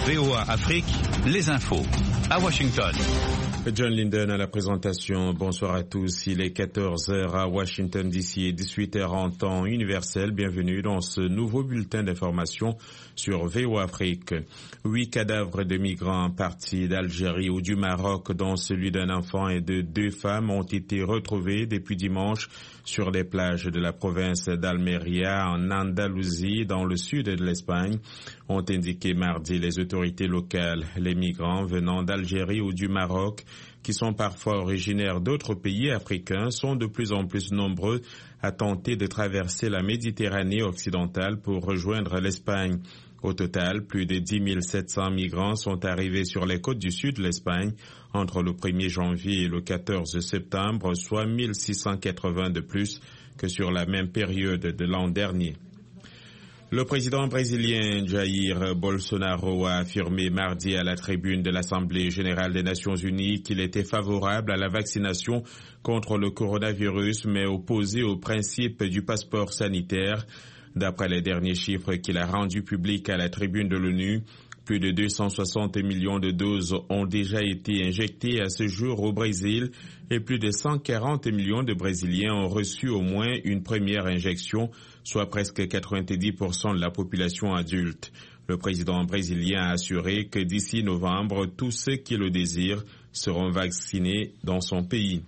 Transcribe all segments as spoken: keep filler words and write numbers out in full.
V O A Afrique, les infos à Washington. John Linden à la présentation. Bonsoir à tous. Il est quatorze heures à Washington D C et dix-huit heures en temps universel. Bienvenue dans ce nouveau bulletin d'information sur V O A Afrique. Huit cadavres de migrants partis d'Algérie ou du Maroc, dont celui d'un enfant et de deux femmes, ont été retrouvés depuis dimanche sur les plages de la province d'Almeria en Andalousie, dans le sud de l'Espagne, ont indiqué mardi les autorités locales. Les migrants venant d'Algérie ou du Maroc, qui sont parfois originaires d'autres pays africains, sont de plus en plus nombreux à tenter de traverser la Méditerranée occidentale pour rejoindre l'Espagne. Au total, plus de dix mille sept cents migrants sont arrivés sur les côtes du sud de l'Espagne entre le premier janvier et le quatorze septembre, soit mille six cent quatre-vingts de plus que sur la même période de l'an dernier. Le président brésilien Jair Bolsonaro a affirmé mardi à la tribune de l'Assemblée générale des Nations unies qu'il était favorable à la vaccination contre le coronavirus, mais opposé au principe du passeport sanitaire. D'après les derniers chiffres qu'il a rendus publics à la tribune de l'ONU, plus de deux cent soixante millions de doses ont déjà été injectées à ce jour au Brésil et plus de cent quarante millions de Brésiliens ont reçu au moins une première injection, soit presque quatre-vingt-dix pour cent de la population adulte. Le président brésilien a assuré que d'ici novembre, tous ceux qui le désirent seront vaccinés dans son pays.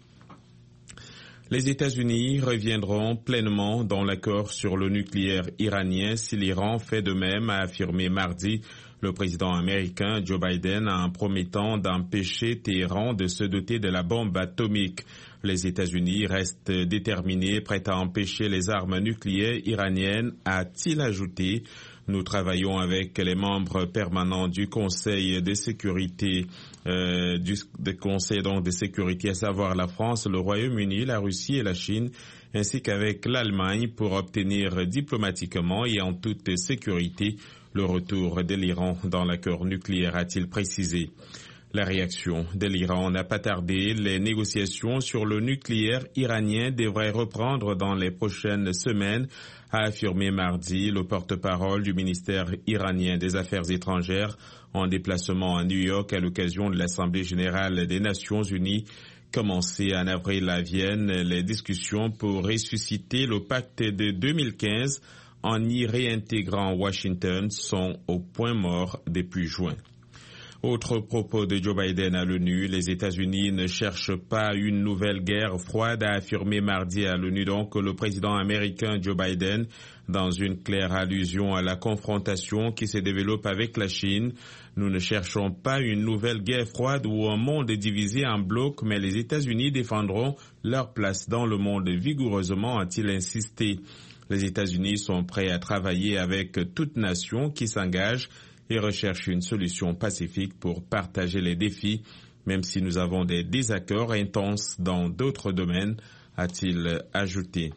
Les États-Unis reviendront pleinement dans l'accord sur le nucléaire iranien si l'Iran fait de même, a affirmé mardi le président américain Joe Biden en promettant d'empêcher Téhéran de se doter de la bombe atomique. Les États-Unis restent déterminés, prêts à empêcher les armes nucléaires iraniennes, a-t-il ajouté. Nous travaillons avec les membres permanents du Conseil de sécurité, euh, du de Conseil donc de sécurité, à savoir la France, le Royaume-Uni, la Russie et la Chine, ainsi qu'avec l'Allemagne pour obtenir diplomatiquement et en toute sécurité le retour de l'Iran dans l'accord nucléaire, a-t-il précisé. La réaction de l'Iran n'a pas tardé. Les négociations sur le nucléaire iranien devraient reprendre dans les prochaines semaines, a affirmé mardi le porte-parole du ministère iranien des Affaires étrangères en déplacement à New York à l'occasion de l'Assemblée générale des Nations unies. Commencées en avril à Vienne, les discussions pour ressusciter le pacte de deux mille quinze en y réintégrant Washington sont au point mort depuis juin. Autre propos de Joe Biden à l'ONU, les États-Unis ne cherchent pas une nouvelle guerre froide, a affirmé mardi à l'ONU donc le président américain Joe Biden, dans une claire allusion à la confrontation qui se développe avec la Chine. Nous ne cherchons pas une nouvelle guerre froide ou un monde divisé en blocs, mais les États-Unis défendront leur place dans le monde vigoureusement, a-t-il insisté. Les États-Unis sont prêts à travailler avec toute nation qui s'engage et recherche une solution pacifique pour partager les défis, même si nous avons des désaccords intenses dans d'autres domaines, a-t-il ajouté.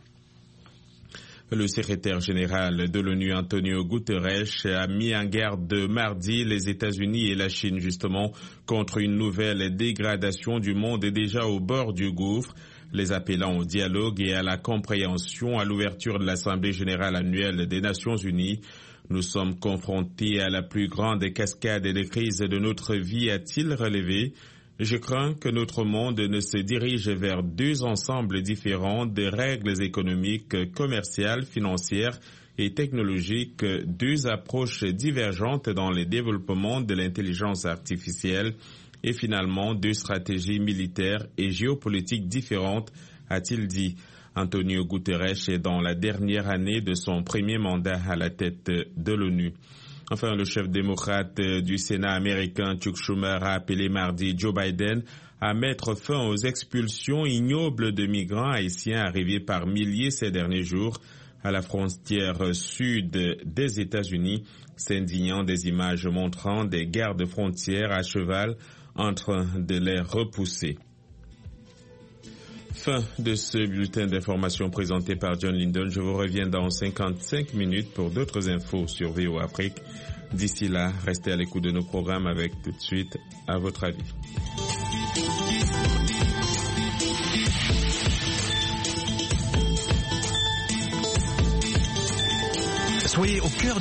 Le secrétaire général de l'ONU, Antonio Guterres, a mis en garde mardi les États-Unis et la Chine, justement, contre une nouvelle dégradation du monde déjà au bord du gouffre, les appelant au dialogue et à la compréhension à l'ouverture de l'Assemblée générale annuelle des Nations unies. Nous sommes confrontés à la plus grande cascade de crises de notre vie, a-t-il relevé. Je crains que notre monde ne se dirige vers deux ensembles différents de règles économiques, commerciales, financières et technologiques, deux approches divergentes dans le développement de l'intelligence artificielle et finalement deux stratégies militaires et géopolitiques différentes, a-t-il dit. Antonio Guterres est dans la dernière année de son premier mandat à la tête de l'ONU. Enfin, le chef démocrate du Sénat américain, Chuck Schumer, a appelé mardi Joe Biden à mettre fin aux expulsions ignobles de migrants haïtiens arrivés par milliers ces derniers jours à la frontière sud des États-Unis, s'indignant des images montrant des gardes-frontières à cheval en train de les repousser. Fin de ce bulletin d'information présenté par John Linden. Je vous reviens dans cinquante-cinq minutes pour d'autres infos sur V O A Afrique. D'ici là, restez à l'écoute de nos programmes avec tout de suite À votre avis. Soyez au cœur